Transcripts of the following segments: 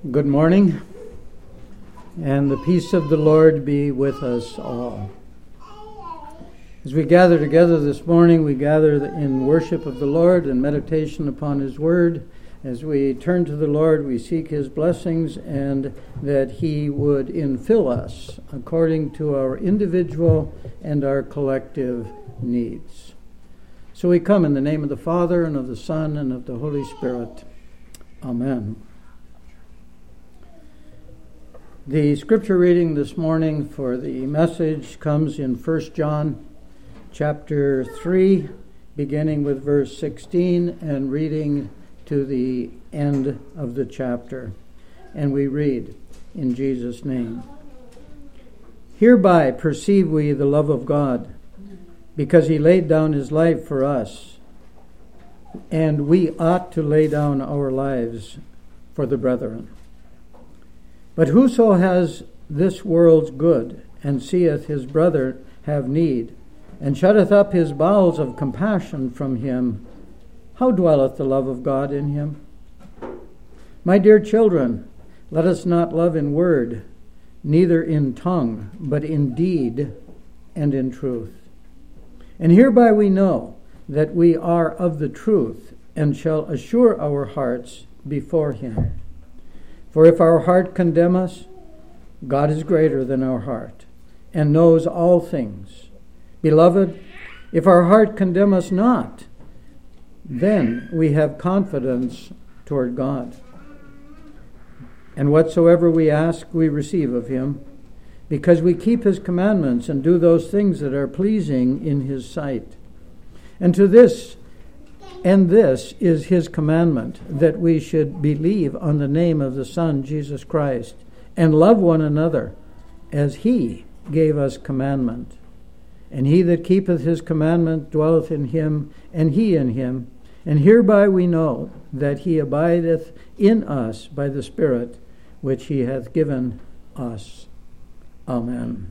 Good morning, and the peace of the Lord be with us all. As we gather together this morning, we gather in worship of the Lord and meditation upon His Word. As we turn to the Lord, we seek His blessings and that He would infill us according to our individual and our collective needs. So we come in the name of the Father, and of the Son, and of the Holy Spirit. Amen. The scripture reading this morning for the message comes in 1 John chapter 3, beginning with verse 16 and reading to the end of the chapter. And we read in Jesus' name. Hereby perceive we the love of God, because He laid down His life for us, and we ought to lay down our lives for the brethren. But whoso has this world's good, and seeth his brother have need, and shutteth up his bowels of compassion from him, how dwelleth the love of God in him? My dear children, let us not love in word, neither in tongue, but in deed and in truth. And hereby we know that we are of the truth, and shall assure our hearts before Him. For if our heart condemn us, God is greater than our heart, and knows all things. Beloved, if our heart condemn us not, then we have confidence toward God. And whatsoever we ask, we receive of Him, because we keep His commandments and do those things that are pleasing in His sight. And this is His commandment, that we should believe on the name of the Son, Jesus Christ, and love one another, as He gave us commandment. And he that keepeth His commandment dwelleth in Him, and He in him. And hereby we know that He abideth in us by the Spirit which He hath given us. Amen.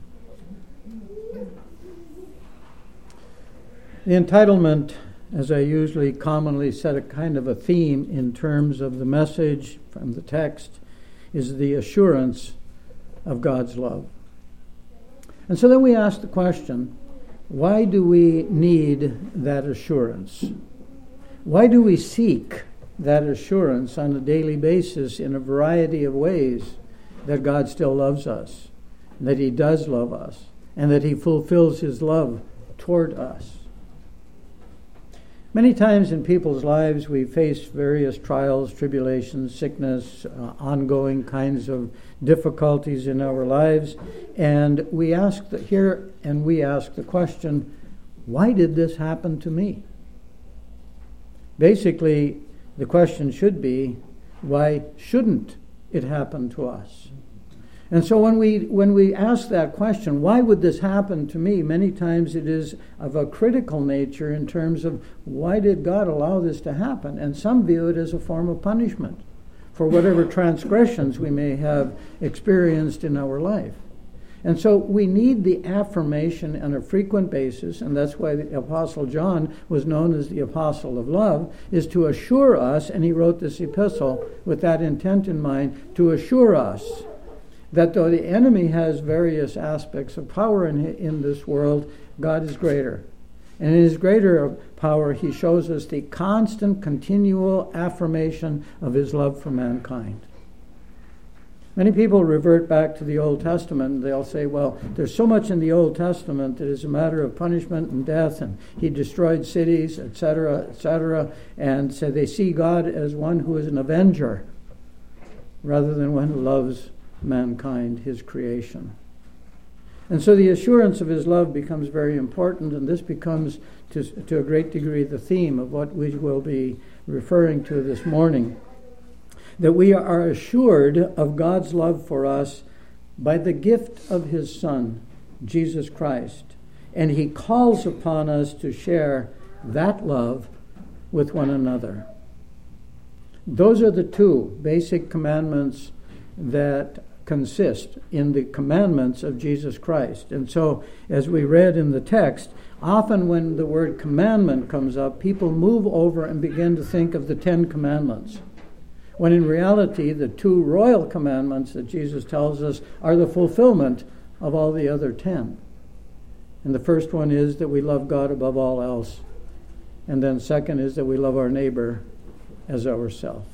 The entitlement, as I usually commonly set a kind of a theme in terms of the message from the text, is the assurance of God's love. And so then we ask the question, why do we need that assurance? Why do we seek that assurance on a daily basis in a variety of ways that God still loves us, that He does love us, and that He fulfills His love toward us? Many times in people's lives we face various trials, tribulations, sickness, ongoing kinds of difficulties in our lives, and we ask the question, why did this happen to me? Basically, the question should be, why shouldn't it happen to us? And so when we ask that question, why would this happen to me? Many times it is of a critical nature in terms of, why did God allow this to happen? And some view it as a form of punishment for whatever transgressions we may have experienced in our life. And so we need the affirmation on a frequent basis, and that's why the Apostle John was known as the Apostle of Love, is to assure us, and he wrote this epistle with that intent in mind, to assure us that though the enemy has various aspects of power in this world, God is greater. And in His greater power, He shows us the constant, continual affirmation of His love for mankind. Many people revert back to the Old Testament. They'll say, well, there's so much in the Old Testament that is a matter of punishment and death, and He destroyed cities, etc., and so they see God as one who is an avenger rather than one who loves mankind, His creation. And so the assurance of His love becomes very important, and this becomes, to a great degree, the theme of what we will be referring to this morning. That we are assured of God's love for us by the gift of His Son, Jesus Christ, and He calls upon us to share that love with one another. Those are the two basic commandments that consist in the commandments of Jesus Christ. And so, as we read in the text, often when the word commandment comes up, people move over and begin to think of the 10 Commandments. when in reality the 2 royal commandments that Jesus tells us are the fulfillment of all the other 10. And the first one is that we love God above all else. And then second is that we love our neighbor as ourselves.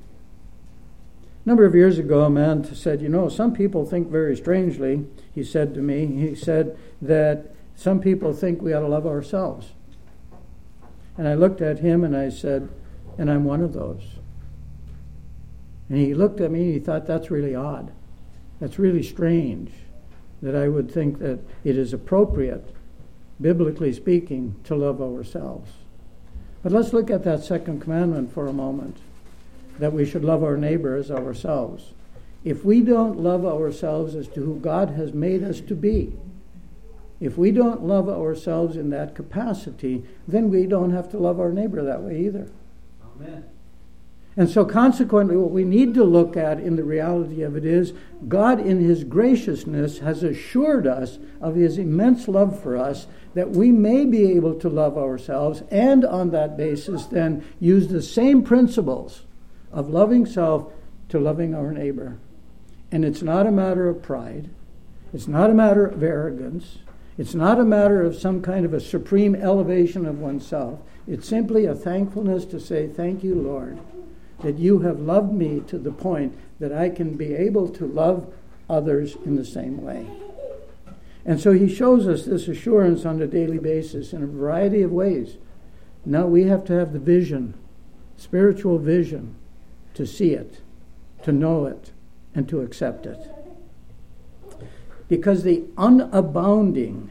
A number of years ago, a man said, some people think very strangely, he said to me, he said that some people think we ought to love ourselves. And I looked at him and I said, and I'm one of those. And he looked at me and he thought, that's really odd. That's really strange that I would think that it is appropriate, biblically speaking, to love ourselves. But let's look at that second commandment for a moment, that we should love our neighbor as ourselves. If we don't love ourselves as to who God has made us to be, if we don't love ourselves in that capacity, then we don't have to love our neighbor that way either. Amen. And so consequently, what we need to look at in the reality of it is God in his graciousness has assured us of his immense love for us, that we may be able to love ourselves, and on that basis then use the same principles of loving self to loving our neighbor. And it's not a matter of pride. It's not a matter of arrogance. It's not a matter of some kind of a supreme elevation of oneself. It's simply a thankfulness to say, thank you, Lord, that you have loved me to the point that I can be able to love others in the same way. And so he shows us this assurance on a daily basis in a variety of ways. Now we have to have the vision, spiritual vision, to see it, to know it, and to accept it. Because the unabounding,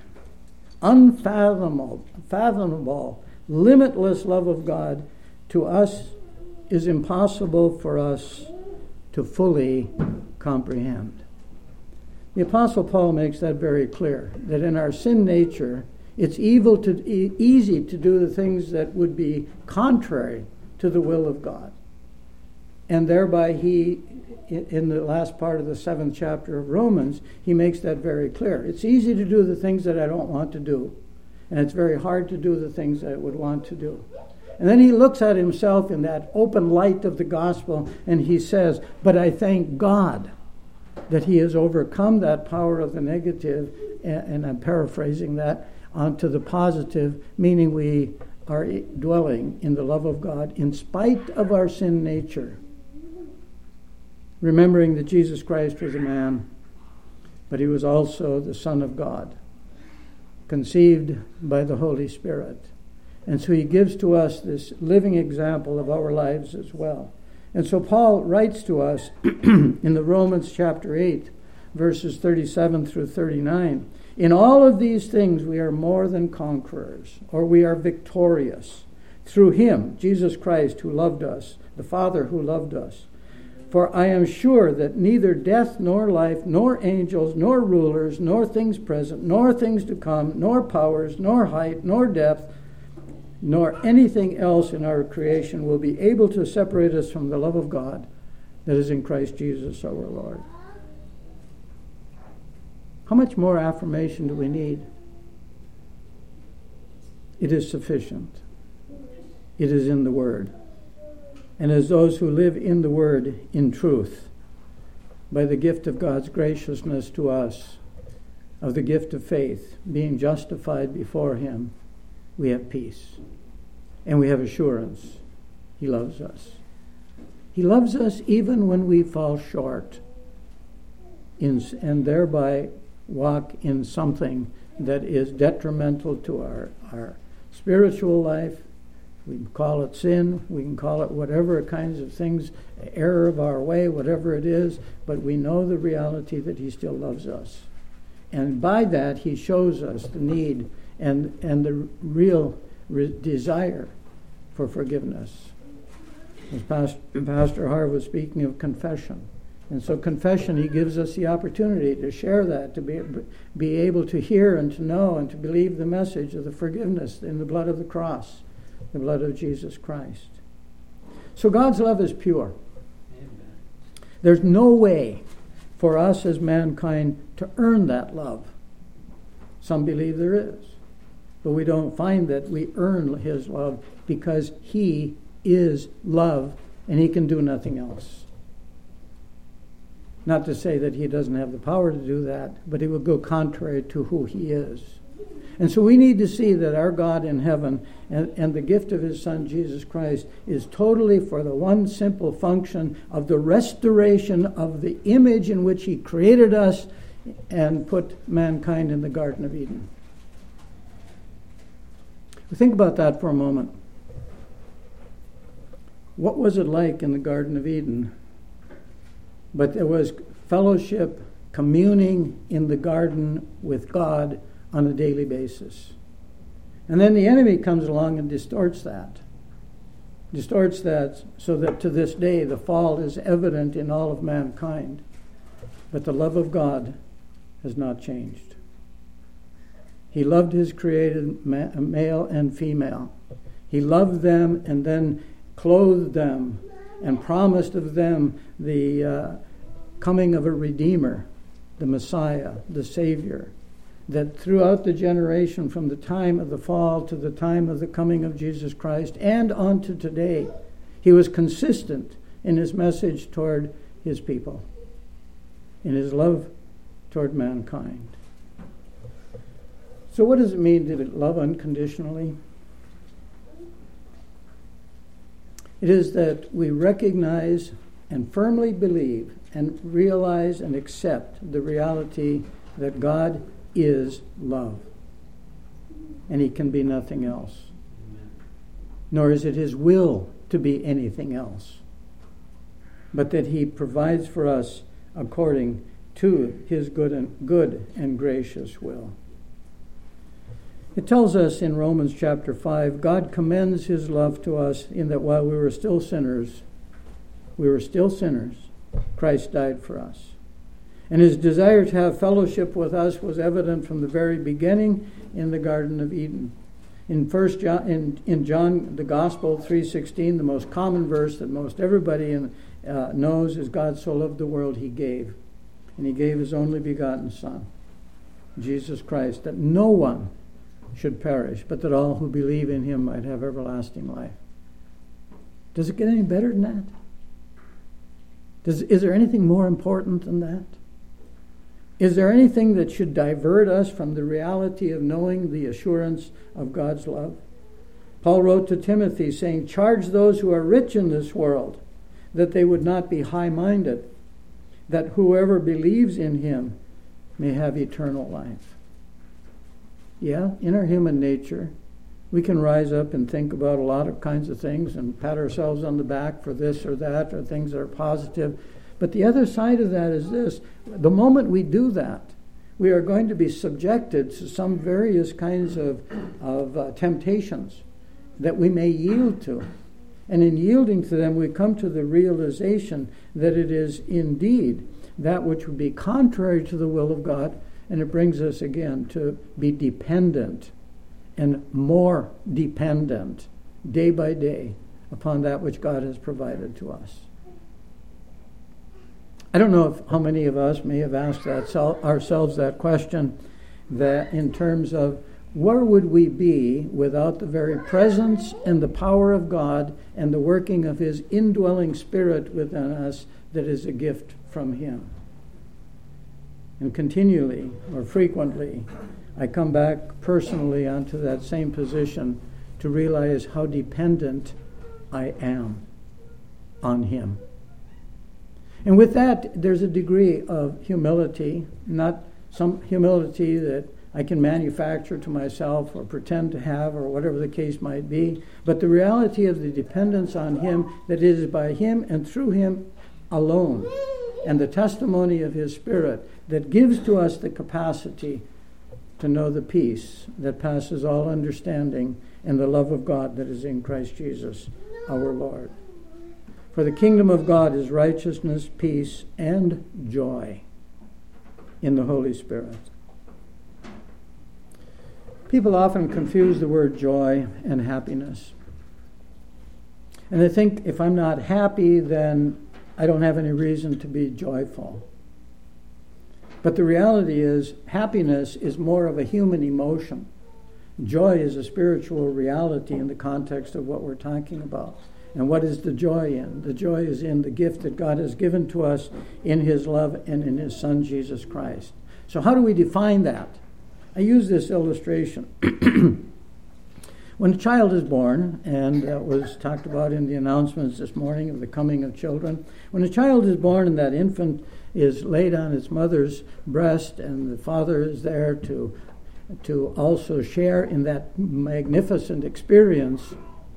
unfathomable, limitless love of God to us is impossible for us to fully comprehend. The Apostle Paul makes that very clear, that in our sin nature, it's easy to do the things that would be contrary to the will of God. And thereby he, in the last part of the 7th chapter of Romans, he makes that very clear. It's easy to do the things that I don't want to do, and it's very hard to do the things that I would want to do. And then he looks at himself in that open light of the gospel, and he says, but I thank God that he has overcome that power of the negative, and I'm paraphrasing that, onto the positive, meaning we are dwelling in the love of God in spite of our sin nature. Remembering that Jesus Christ was a man, but he was also the Son of God, conceived by the Holy Spirit. And so he gives to us this living example of our lives as well. And so Paul writes to us in the Romans chapter 8, verses 37 through 39, in all of these things we are more than conquerors, or we are victorious, through him, Jesus Christ, who loved us, the Father who loved us. For I am sure that neither death nor life, nor angels, nor rulers, nor things present, nor things to come, nor powers, nor height, nor depth, nor anything else in our creation will be able to separate us from the love of God that is in Christ Jesus our Lord. How much more affirmation do we need? It is sufficient. It is in the Word. And as those who live in the Word in truth, by the gift of God's graciousness to us, of the gift of faith, being justified before him, we have peace. And we have assurance. He loves us. He loves us even when we fall short and thereby walk in something that is detrimental to our spiritual life. We can call it sin. We can call it whatever kinds of things, error of our way, whatever it is. But we know the reality that he still loves us. And by that, he shows us the need and the real desire for forgiveness. As Pastor Harv was speaking of confession. And so confession, he gives us the opportunity to share that, to be able to hear and to know and to believe the message of the forgiveness in the blood of the cross, the blood of Jesus Christ. So God's love is pure. Amen. There's no way for us as mankind to earn that love. Some believe there is. But we don't find that we earn his love, because he is love and he can do nothing else. Not to say that he doesn't have the power to do that, but it will go contrary to who he is. And so we need to see that our God in heaven and the gift of his Son, Jesus Christ, is totally for the one simple function of the restoration of the image in which he created us and put mankind in the Garden of Eden. Think about that for a moment. What was it like in the Garden of Eden? But there was fellowship, communing in the garden with God on a daily basis. And then the enemy comes along and distorts that. Distorts that so that to this day the fall is evident in all of mankind. But the love of God has not changed. He loved his created male and female. He loved them and then clothed them and promised of them the coming of a Redeemer, the Messiah, the Savior, that throughout the generation from the time of the fall to the time of the coming of Jesus Christ and on to today, he was consistent in his message toward his people, in his love toward mankind. So what does it mean to love unconditionally? It is that we recognize and firmly believe and realize and accept the reality that God is love. And he can be nothing else. Nor is it his will to be anything else. But that he provides for us according to his good and gracious will. It tells us in Romans chapter 5, God commends his love to us in that while we were still sinners, Christ died for us. And his desire to have fellowship with us was evident from the very beginning in the Garden of Eden. In John, the Gospel 3:16, the most common verse that most everybody knows is God so loved the world he gave. And he gave his only begotten Son, Jesus Christ, that no one should perish, but that all who believe in him might have everlasting life. Does it get any better than that? Is there anything more important than that? Is there anything that should divert us from the reality of knowing the assurance of God's love? Paul wrote to Timothy saying, "Charge those who are rich in this world that they would not be high-minded, that whoever believes in him may have eternal life." Yeah, in our human nature, we can rise up and think about a lot of kinds of things and pat ourselves on the back for this or that or things that are positive. But the other side of that is this. The moment we do that, we are going to be subjected to some various kinds of temptations that we may yield to. And in yielding to them, we come to the realization that it is indeed that which would be contrary to the will of God. And it brings us again to be dependent and more dependent day by day upon that which God has provided to us. I don't know how many of us may have asked ourselves that question, that in terms of where would we be without the very presence and the power of God and the working of his indwelling Spirit within us that is a gift from him. And continually or frequently, I come back personally onto that same position to realize how dependent I am on him. And with that, there's a degree of humility, not some humility that I can manufacture to myself or pretend to have or whatever the case might be, but the reality of the dependence on him, that it is by him and through him alone, and the testimony of his Spirit that gives to us the capacity to know the peace that passes all understanding and the love of God that is in Christ Jesus our Lord. For the kingdom of God is righteousness, peace, and joy in the Holy Spirit. People often confuse the word joy and happiness. And they think if I'm not happy, then I don't have any reason to be joyful. But the reality is, happiness is more of a human emotion. Joy is a spiritual reality in the context of what we're talking about. And what is the joy in? The joy is in the gift that God has given to us in his love and in his Son, Jesus Christ. So how do we define that? I use this illustration. When a child is born, and that was talked about in the announcements this morning of the coming of children, when a child is born and that infant is laid on its mother's breast and the father is there to also share in that magnificent experience,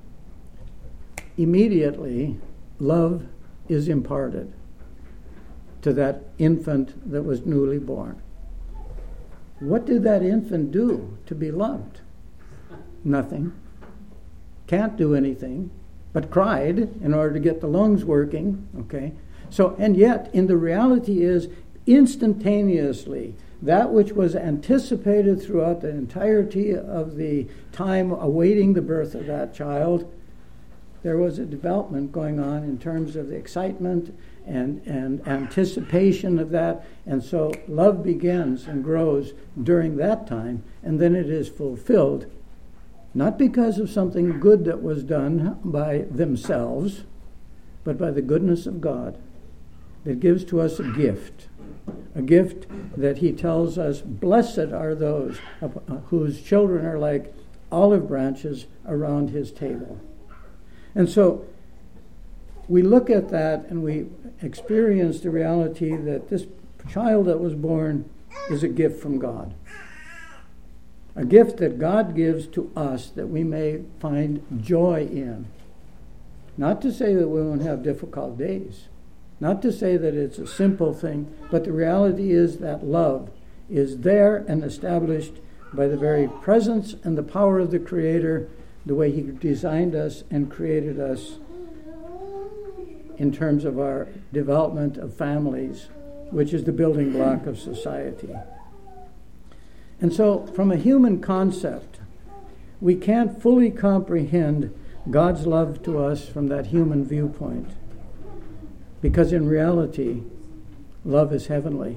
immediately love is imparted to that infant that was newly born. What did that infant do to be loved? Nothing. Can't do anything, but cried in order to get the lungs working. Okay? So, and yet, in the reality is, instantaneously, that which was anticipated throughout the entirety of the time awaiting the birth of that child, there was a development going on in terms of the excitement and anticipation of that. And so love begins and grows during that time, and then it is fulfilled, not because of something good that was done by themselves, but by the goodness of God that gives to us a gift that he tells us, blessed are those whose children are like olive branches around his table. And so we look at that and we experience the reality that this child that was born is a gift from God. A gift that God gives to us that we may find joy in. Not to say that we won't have difficult days. Not to say that it's a simple thing, but the reality is that love is there and established by the very presence and the power of the Creator, the way he designed us and created us in terms of our development of families, which is the building block of society. And so, from a human concept, we can't fully comprehend God's love to us from that human viewpoint. Because in reality, love is heavenly.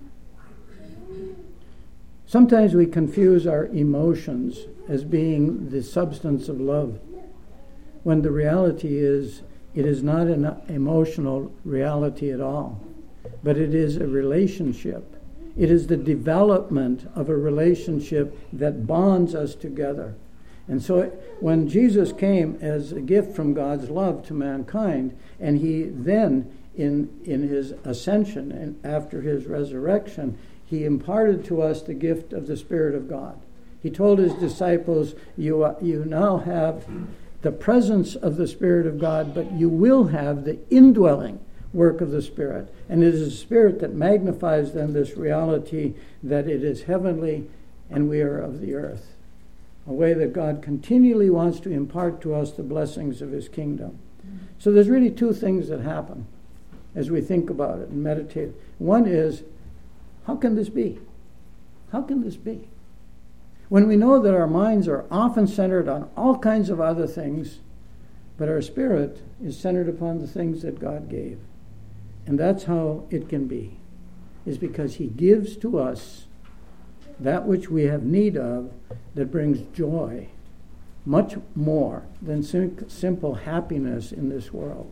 Sometimes we confuse our emotions as being the substance of love, when the reality is it is not an emotional reality at all, but it is a relationship. It is the development of a relationship that bonds us together. And so when Jesus came as a gift from God's love to mankind, and he then, in his ascension and after his resurrection, he imparted to us the gift of the Spirit of God. He told his disciples, you now have the presence of the Spirit of God, but you will have the indwelling work of the Spirit. And it is the Spirit that magnifies then this reality that it is heavenly and we are of the earth. A way that God continually wants to impart to us the blessings of his kingdom. So there's really two things that happen as we think about it and meditate. One is, how can this be? How can this be? When we know that our minds are often centered on all kinds of other things, but our spirit is centered upon the things that God gave. And that's how it can be, is because he gives to us that which we have need of that brings joy, much more than simple happiness in this world.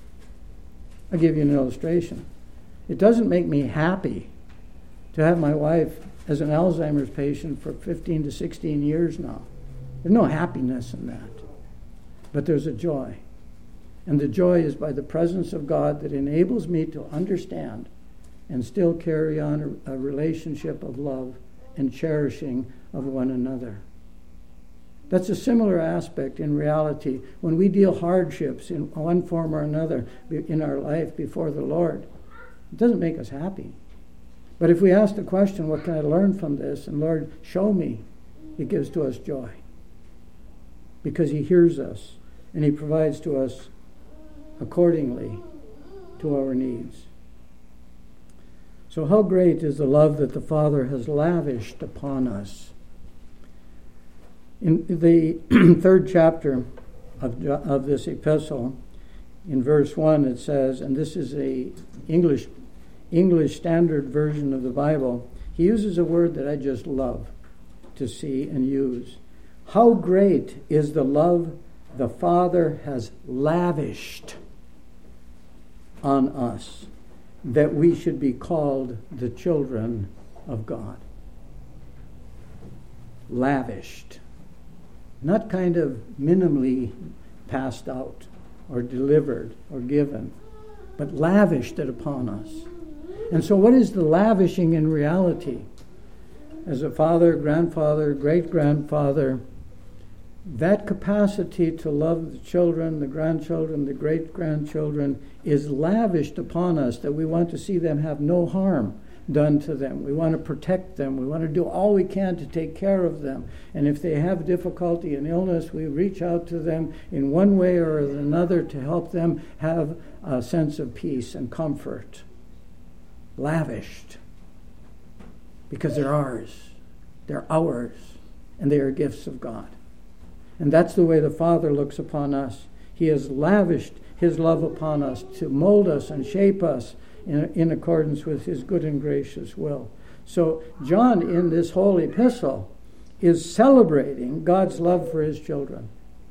I'll give you an illustration. It doesn't make me happy to have my wife as an Alzheimer's patient for 15 to 16 years now. There's no happiness in that. But there's a joy. And the joy is by the presence of God that enables me to understand and still carry on a relationship of love and cherishing of one another. That's a similar aspect in reality when we deal hardships in one form or another in our life before the Lord. It doesn't make us happy. But if we ask the question, what can I learn from this? And Lord, show me, it gives to us joy. Because he hears us and he provides to us accordingly to our needs. So how great is the love that the Father has lavished upon us. In the third chapter of this epistle, in verse 1 it says, and this is a English Standard Version of the Bible, he uses a word that I just love to see and use. How great is the love the Father has lavished on us that we should be called the children of God. Lavished. Not kind of minimally passed out or delivered or given, but lavished it upon us. And so what is the lavishing in reality? As a father, grandfather, great-grandfather, that capacity to love the children, the grandchildren, the great-grandchildren is lavished upon us, that we want to see them have no harm done to them. We want to protect them. We want to do all we can to take care of them. And if they have difficulty and illness, we reach out to them in one way or another to help them have a sense of peace and comfort. Lavished. Because they're ours. They're ours. And they are gifts of God. And that's the way the Father looks upon us. He has lavished His love upon us to mold us and shape us in accordance with His good and gracious will. So John, in this whole epistle, is celebrating God's love for His children.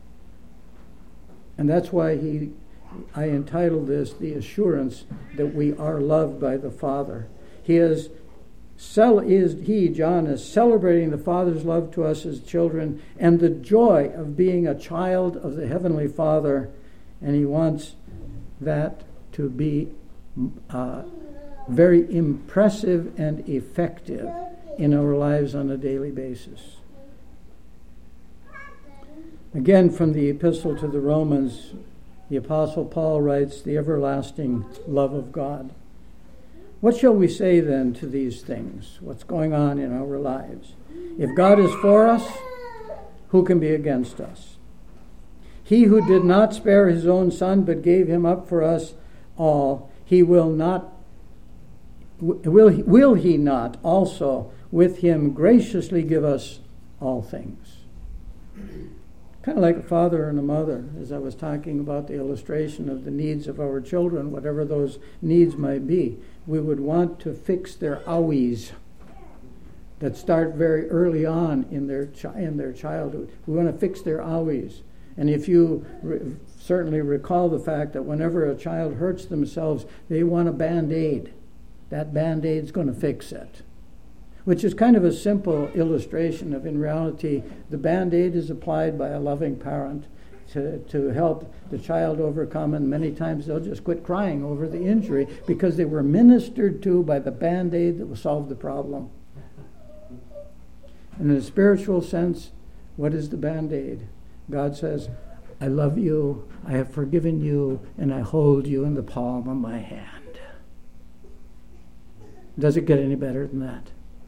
And that's why I entitled this, The Assurance That We Are Loved by the Father. John is celebrating the Father's love to us as children and the joy of being a child of the Heavenly Father, and he wants that to be very impressive and effective in our lives on a daily basis. Again, from the Epistle to the Romans, the Apostle Paul writes, the everlasting love of God. What shall we say then to these things? What's going on in our lives? If God is for us, who can be against us? He who did not spare His own Son, but gave Him up for us all, will He not also with Him graciously give us all things? Kind of like a father and a mother, as I was talking about the illustration of the needs of our children, whatever those needs might be. We would want to fix their owies that start very early on in their childhood. We want to fix their owies. And if you certainly recall the fact that whenever a child hurts themselves, they want a Band-Aid. That Band-Aid's going to fix it. Which is kind of a simple illustration of, in reality, the Band-Aid is applied by a loving parent to help the child overcome, and many times they'll just quit crying over the injury because they were ministered to by the Band-Aid that will solve the problem. And in a spiritual sense, what is the Band-Aid? God says, I love you, I have forgiven you, and I hold you in the palm of my hand. Does it get any better than that?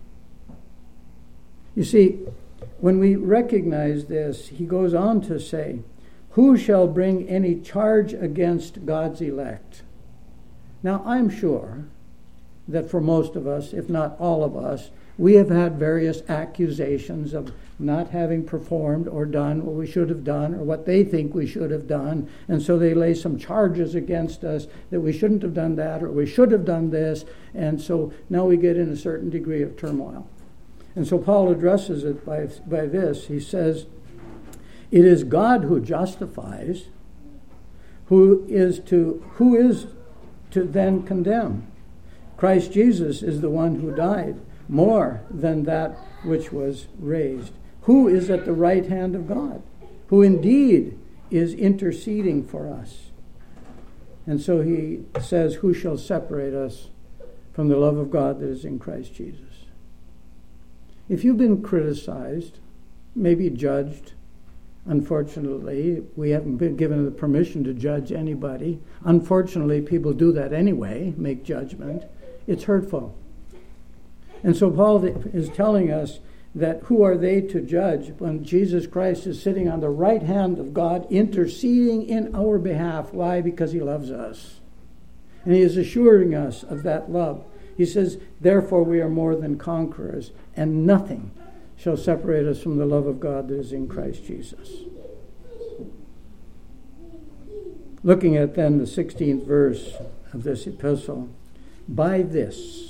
You see, when we recognize this, he goes on to say, who shall bring any charge against God's elect? Now, I'm sure that for most of us, if not all of us, we have had various accusations of not having performed or done what we should have done or what they think we should have done. And so they lay some charges against us that we shouldn't have done that or we should have done this. And so now we get in a certain degree of turmoil. And so Paul addresses it by this. He says, it is God who justifies, who is to then condemn. Christ Jesus is the one who died more than that which was raised, who is at the right hand of God, who indeed is interceding for us. And so he says, who shall separate us from the love of God that is in Christ Jesus? If you've been criticized, maybe judged, unfortunately, we haven't been given the permission to judge anybody. Unfortunately, people do that anyway, make judgment. It's hurtful. And so Paul is telling us that who are they to judge when Jesus Christ is sitting on the right hand of God, interceding in our behalf. Why? Because he loves us. And he is assuring us of that love. He says, therefore we are more than conquerors, and nothing shall separate us from the love of God that is in Christ Jesus. Looking at then the 16th verse of this epistle, by this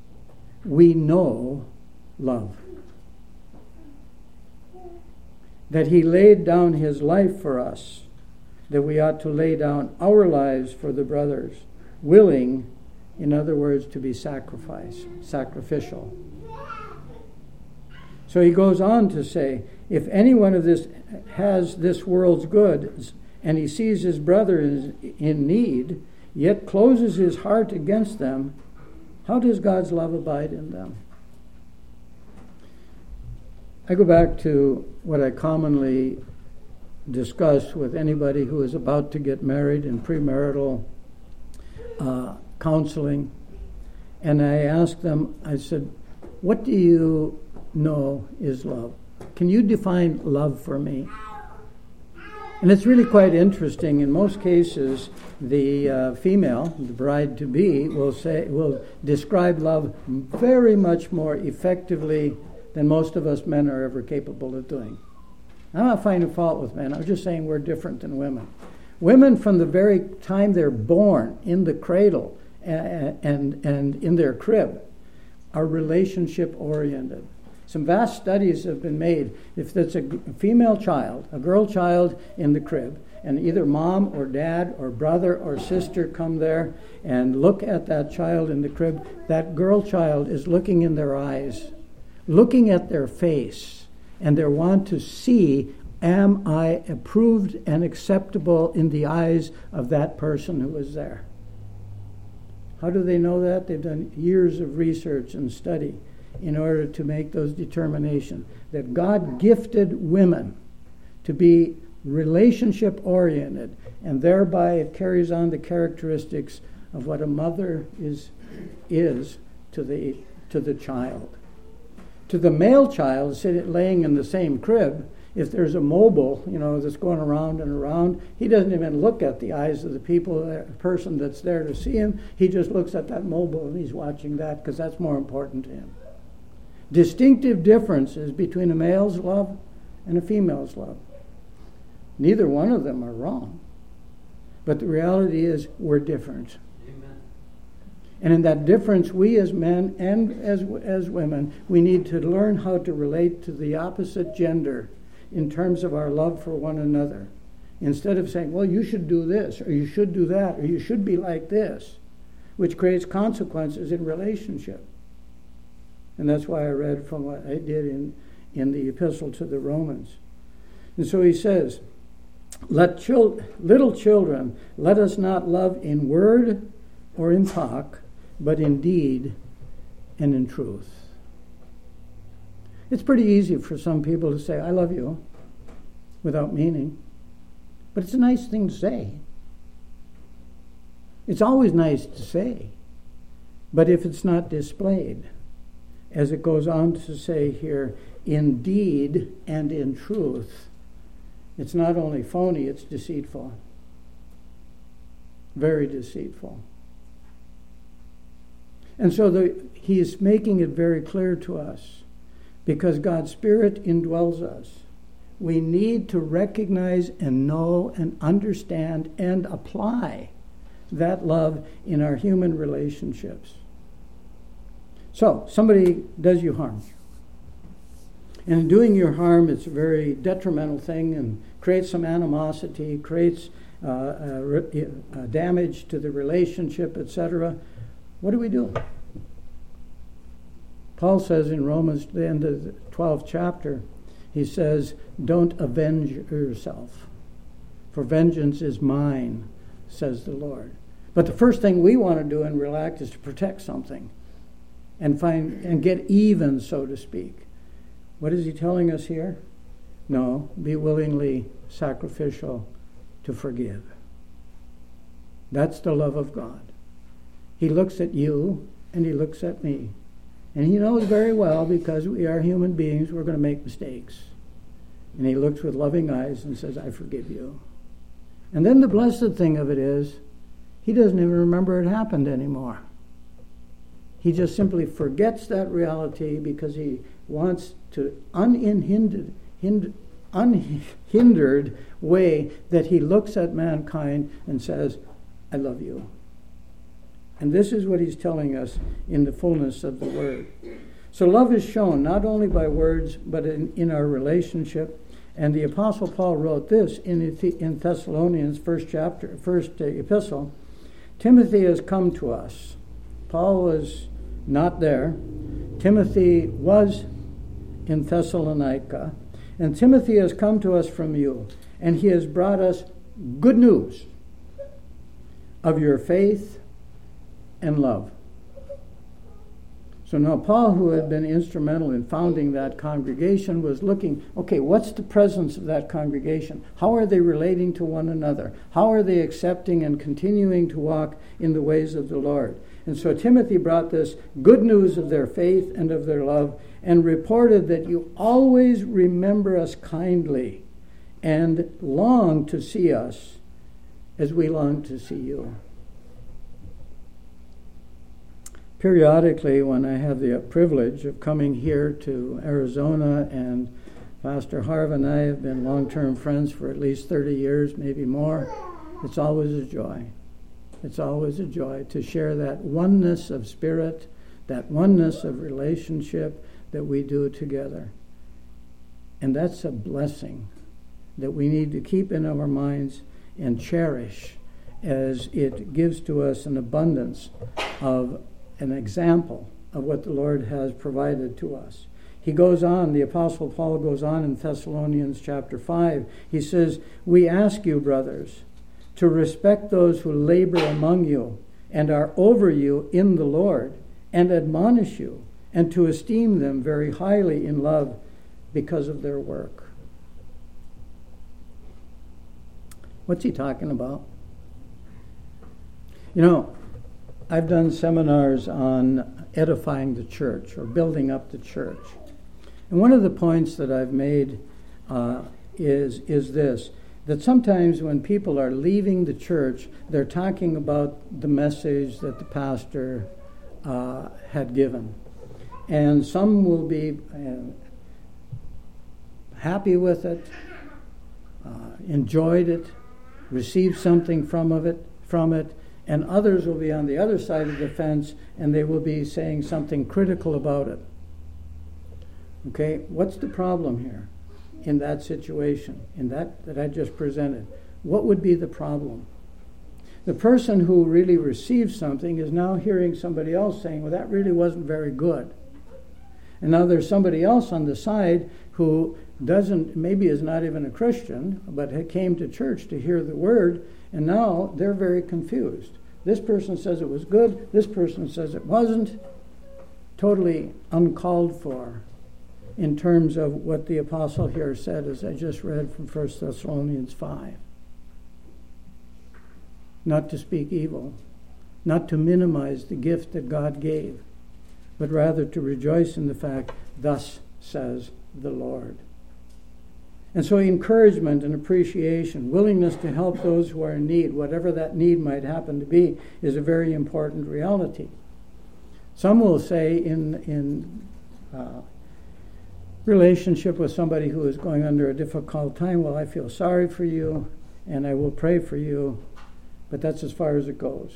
we know love. that he laid down his life for us, that we ought to lay down our lives for the brothers, willing, in other words, to be sacrificial. So he goes on to say, if any one of this has this world's goods, and he sees his brother in need, yet closes his heart against them, how does God's love abide in them? I go back to what I commonly discuss with anybody who is about to get married in premarital counseling. And I ask them, I said, what do you know is love? Can you define love for me? And it's really quite interesting. In most cases, the female, the bride-to-be, will describe love very much more effectively than most of us men are ever capable of doing. I'm not finding fault with men. I'm just saying we're different than women. Women, from the very time they're born in the cradle and in their crib, are relationship-oriented. Some vast studies have been made. If there's a female child, a girl child in the crib, and either mom or dad or brother or sister come there and look at that child in the crib, that girl child is looking in their eyes, looking at their face, and they want to see, am I approved and acceptable in the eyes of that person who is there? How do they know that? They've done years of research and study in order to make those determinations. That God gifted women to be relationship-oriented, and thereby it carries on the characteristics of what a mother is to the child. To the male child laying in the same crib, if there's a mobile, that's going around and around, he doesn't even look at the eyes of the person that's there to see him. He just looks at that mobile and he's watching that because that's more important to him. Distinctive differences between a male's love and a female's love. Neither one of them are wrong. But the reality is we're different. And in that difference, we as men and as women, we need to learn how to relate to the opposite gender in terms of our love for one another. Instead of saying, well, you should do this, or you should do that, or you should be like this, which creates consequences in relationship. And that's why I read from what I did in the epistle to the Romans. And so he says, little children, let us not love in word or in talk, but in deed and in truth. It's pretty easy for some people to say, I love you, without meaning. But it's a nice thing to say. It's always nice to say. But if it's not displayed, as it goes on to say here, in deed and in truth, it's not only phony, it's deceitful. Very deceitful. And so he is making it very clear to us, because God's Spirit indwells us. We need to recognize and know and understand and apply that love in our human relationships. So, somebody does you harm. And in doing you harm, it's a very detrimental thing and creates some animosity, creates damage to the relationship, etc. What do we do? Paul says in Romans, the end of the 12th chapter, he says, don't avenge yourself, for vengeance is mine, says the Lord. But the first thing we want to do and relax is to protect something and get even, so to speak. What is he telling us here? No, be willingly sacrificial to forgive. That's the love of God. He looks at you and he looks at me. And he knows very well, because we are human beings, we're going to make mistakes. And he looks with loving eyes and says, I forgive you. And then the blessed thing of it is, he doesn't even remember it happened anymore. He just simply forgets that reality because he wants to unhindered way that he looks at mankind and says, I love you. And this is what he's telling us in the fullness of the word. So love is shown not only by words, but in our relationship. And the Apostle Paul wrote this in Thessalonians, first epistle. Timothy has come to us. Paul was not there. Timothy was in Thessalonica. And Timothy has come to us from you. And he has brought us good news of your faith and love. So now Paul, who had been instrumental in founding that congregation, was looking, okay, what's the presence of that congregation? How are they relating to one another? How are they accepting and continuing to walk in the ways of the Lord? And so Timothy brought this good news of their faith and of their love and reported that you always remember us kindly and long to see us as we long to see you. Periodically, when I have the privilege of coming here to Arizona, and Pastor Harv and I have been long-term friends for at least 30 years, maybe more, it's always a joy. It's always a joy to share that oneness of spirit, that oneness of relationship that we do together. And that's a blessing that we need to keep in our minds and cherish, as it gives to us an abundance of an example of what the Lord has provided to us. He goes on, the Apostle Paul goes on in Thessalonians chapter 5. He says, we ask you, brothers, to respect those who labor among you and are over you in the Lord and admonish you, and to esteem them very highly in love because of their work. What's he talking about? You know, I've done seminars on edifying the church or building up the church. And one of the points that I've made is this, that sometimes when people are leaving the church, they're talking about the message that the pastor had given. And some will be happy with it, enjoyed it, received something from it, and others will be on the other side of the fence, and they will be saying something critical about it. Okay, what's the problem here in that situation, in that I just presented? What would be the problem? The person who really receives something is now hearing somebody else saying, well, that really wasn't very good. And now there's somebody else on the side who maybe is not even a Christian, but came to church to hear the word, and now they're very confused. This person says it was good, this person says it wasn't. Totally uncalled for in terms of what the apostle here said, as I just read from 1 Thessalonians 5. Not to speak evil, not to minimize the gift that God gave, but rather to rejoice in the fact, thus says the Lord. And so encouragement and appreciation, willingness to help those who are in need, whatever that need might happen to be, is a very important reality. Some will say in relationship with somebody who is going under a difficult time, well, I feel sorry for you and I will pray for you, but that's as far as it goes.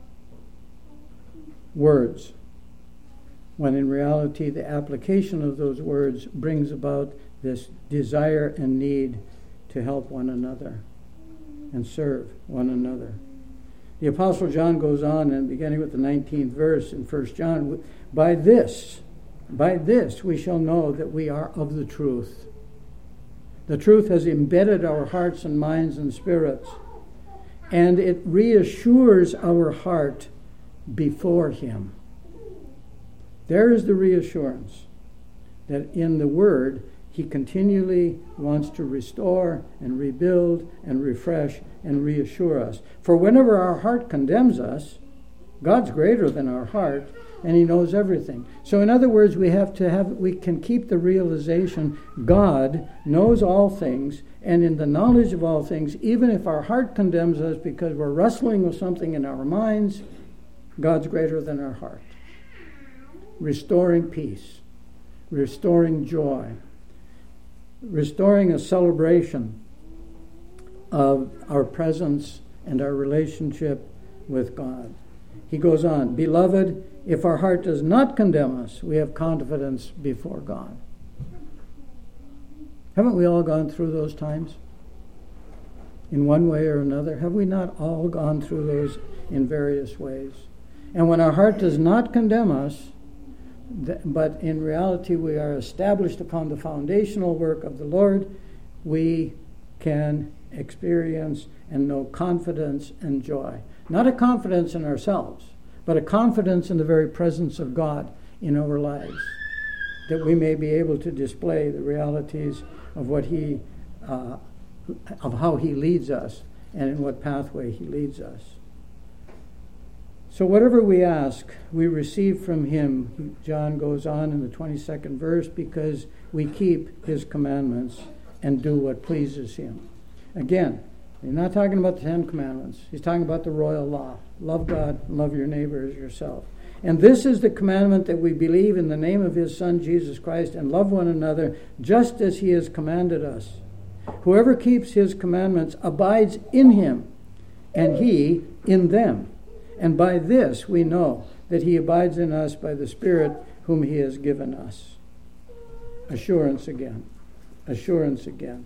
Words. When in reality the application of those words brings about this desire and need to help one another and serve one another. The Apostle John goes on, and beginning with the 19th verse in 1 John, by this we shall know that we are of the truth. The truth has embedded our hearts and minds and spirits, and it reassures our heart before Him. There is the reassurance that in the Word, He continually wants to restore and rebuild and refresh and reassure us. For whenever our heart condemns us, God's greater than our heart, and He knows everything. So in other words, we can keep the realization God knows all things, and in the knowledge of all things, even if our heart condemns us because we're wrestling with something in our minds, God's greater than our heart. Restoring peace, restoring joy, restoring a celebration of our presence and our relationship with God. He goes on, beloved, if our heart does not condemn us, we have confidence before God. Haven't we all gone through those times? In one way or another? Have we not all gone through those in various ways? And when our heart does not condemn us, but in reality we are established upon the foundational work of the Lord, we can experience and know confidence and joy. Not a confidence in ourselves, but a confidence in the very presence of God in our lives, that we may be able to display the realities of what He, of how He leads us and in what pathway He leads us. So whatever we ask, we receive from Him, John goes on in the 22nd verse, because we keep His commandments and do what pleases Him. Again, he's not talking about the 10 commandments. He's talking about the royal law. Love God, love your neighbor as yourself. And this is the commandment, that we believe in the name of His Son, Jesus Christ, and love one another just as He has commanded us. Whoever keeps His commandments abides in Him, and He in them. And by this we know that He abides in us by the Spirit whom He has given us. Assurance again. Assurance again.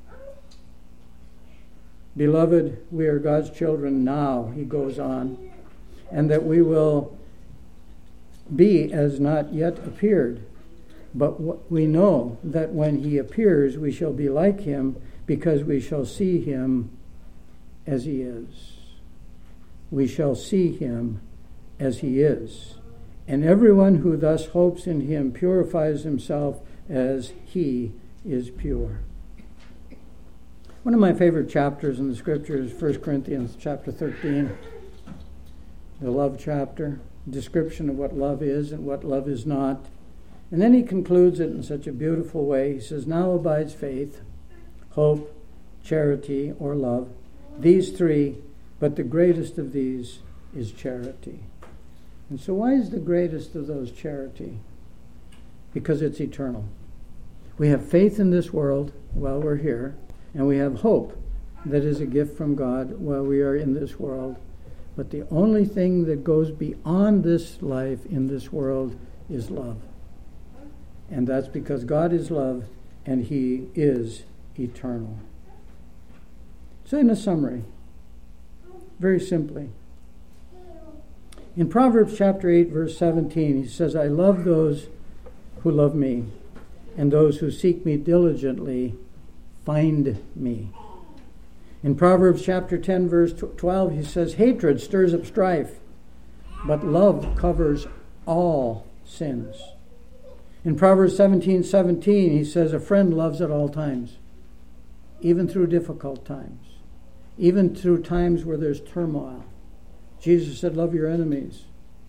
Beloved, we are God's children now, he goes on, and that we will be as not yet appeared. But we know that when He appears, we shall be like Him, because we shall see Him as He is. We shall see Him as He is. And everyone who thus hopes in Him purifies himself as He is pure. One of my favorite chapters in the Scripture is 1 Corinthians chapter 13, the love chapter, description of what love is and what love is not. And then he concludes it in such a beautiful way. He says, now abides faith, hope, charity, or love. These three, but the greatest of these is charity. And so why is the greatest of those charity? Because it's eternal. We have faith in this world while we're here, and we have hope that is a gift from God while we are in this world. But the only thing that goes beyond this life in this world is love. And that's because God is love and He is eternal. So in a summary, very simply, in Proverbs chapter 8, verse 17, he says, I love those who love me, and those who seek me diligently find me. In Proverbs chapter 10, verse 12, he says, hatred stirs up strife, but love covers all sins. In Proverbs 17:17, he says, a friend loves at all times, even through difficult times, even through times where there's turmoil. Jesus said, love your enemies.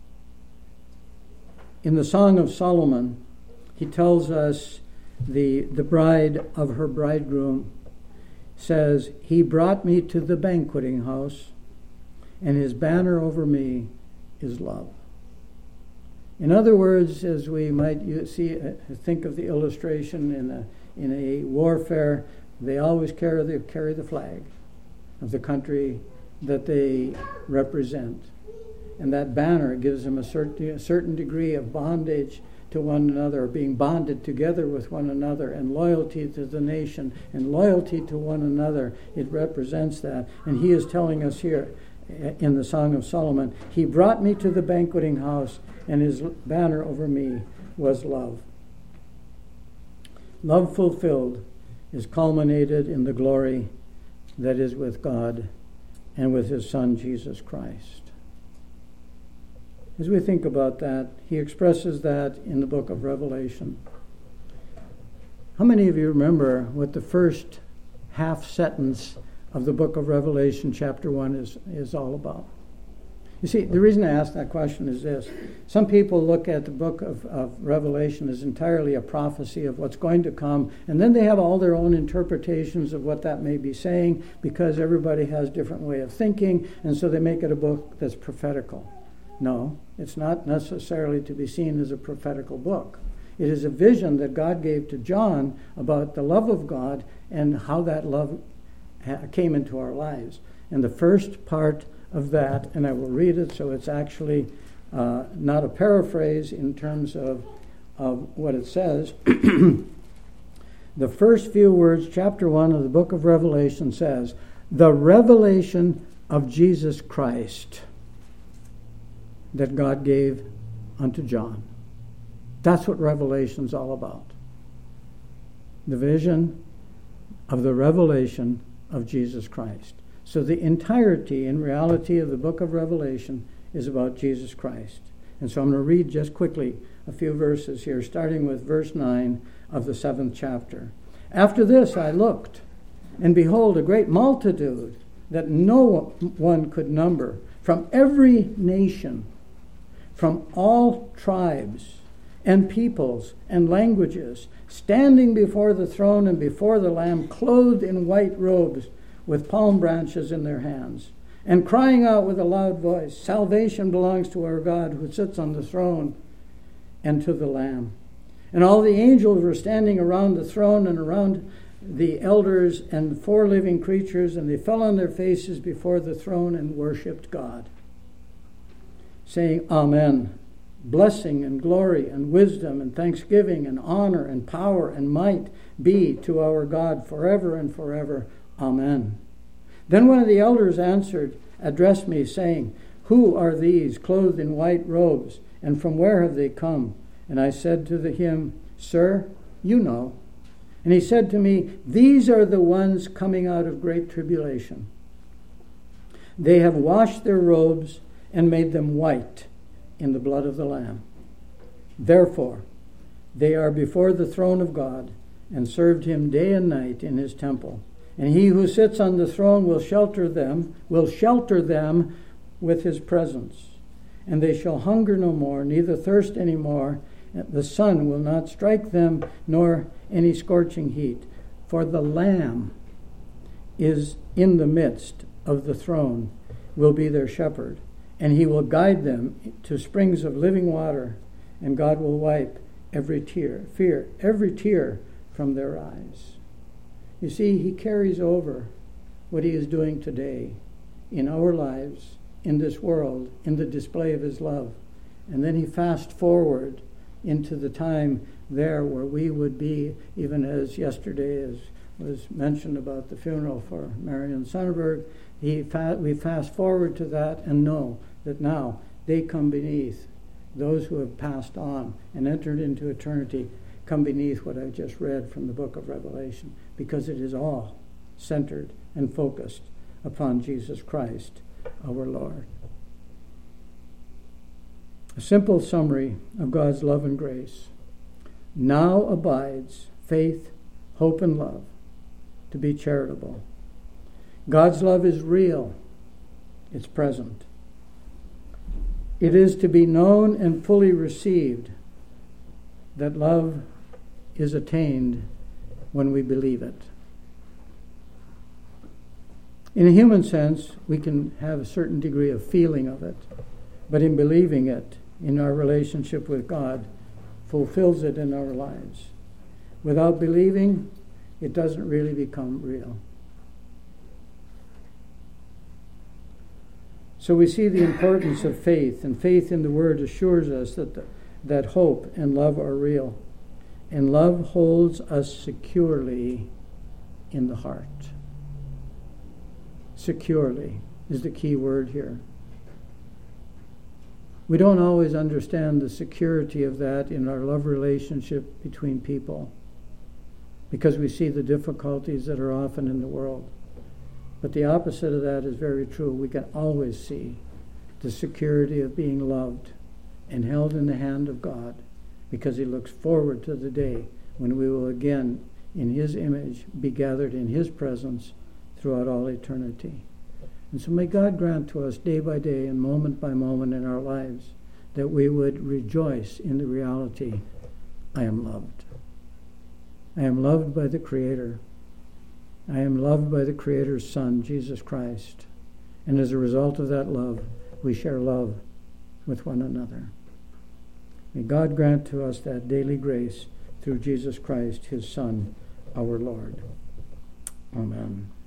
In the Song of Solomon, he tells us the bride of her bridegroom says, he brought me to the banqueting house, and his banner over me is love. In other words, as we might think of the illustration in a warfare, they always carry the flag of the country that they represent. And that banner gives them a certain degree of bondage to one another, being bonded together with one another, and loyalty to the nation and loyalty to one another. It represents that. And he is telling us here in the Song of Solomon, he brought me to the banqueting house, and his banner over me was love. Love fulfilled is culminated in the glory that is with God and with His Son, Jesus Christ. As we think about that, he expresses that in the book of Revelation. How many of you remember what the first half sentence of the book of Revelation, chapter 1, is all about? You see, the reason I ask that question is this. Some people look at the book of Revelation as entirely a prophecy of what's going to come, and then they have all their own interpretations of what that may be saying, because everybody has a different way of thinking, and so they make it a book that's prophetical. No, it's not necessarily to be seen as a prophetical book. It is a vision that God gave to John about the love of God and how that love came into our lives. And the first part of that, and I will read it so it's actually not a paraphrase in terms of what it says. The first few words, chapter 1 of the book of Revelation says, the revelation of Jesus Christ that God gave unto John. That's what Revelation's all about. The vision of the revelation of Jesus Christ. So the entirety and reality of the book of Revelation is about Jesus Christ. And so I'm going to read just quickly a few verses here, starting with verse 9 of the 7th chapter. After this I looked, and behold, a great multitude that no one could number, from every nation, from all tribes and peoples and languages, standing before the throne and before the Lamb, clothed in white robes, with palm branches in their hands, and crying out with a loud voice, salvation belongs to our God who sits on the throne and to the Lamb. And all the angels were standing around the throne and around the elders and 4 living creatures, and they fell on their faces before the throne and worshipped God, saying, Amen. Blessing and glory and wisdom and thanksgiving and honor and power and might be to our God forever and forever. Amen. Then one of the elders addressed me, saying, Who are these clothed in white robes, and from where have they come? And I said to him, Sir, you know. And he said to me, These are the ones coming out of great tribulation. They have washed their robes and made them white in the blood of the Lamb. Therefore, they are before the throne of God, and served him day and night in his temple. And he who sits on the throne will shelter them with his presence. And they shall hunger no more, neither thirst any more. The sun will not strike them, nor any scorching heat. For the Lamb is in the midst of the throne, will be their shepherd. And he will guide them to springs of living water, and God will wipe every tear from their eyes. You see, he carries over what he is doing today in our lives, in this world, in the display of his love. And then he fast forward into the time there where we would be, even as yesterday as was mentioned about the funeral for Marion Sonnenberg, we fast forward to that and know that now they come beneath, those who have passed on and entered into eternity come beneath what I've just read from the book of Revelation, because it is all centered and focused upon Jesus Christ, our Lord. A simple summary of God's love and grace. Now abides faith, hope, and love, to be charitable. God's love is real. It's present. It is to be known and fully received. That love is attained when we believe it. In a human sense, we can have a certain degree of feeling of it, but in believing it, in our relationship with God, fulfills it in our lives. Without believing, it doesn't really become real. So we see the importance of faith, and faith in the Word assures us that hope and love are real. And love holds us securely in the heart. Securely is the key word here. We don't always understand the security of that in our love relationship between people, because we see the difficulties that are often in the world. But the opposite of that is very true. We can always see the security of being loved and held in the hand of God, because he looks forward to the day when we will again, in his image, be gathered in his presence throughout all eternity. And so may God grant to us day by day and moment by moment in our lives that we would rejoice in the reality, I am loved. I am loved by the Creator. I am loved by the Creator's Son, Jesus Christ. And as a result of that love, we share love with one another. May God grant to us that daily grace through Jesus Christ, his Son, our Lord. Amen.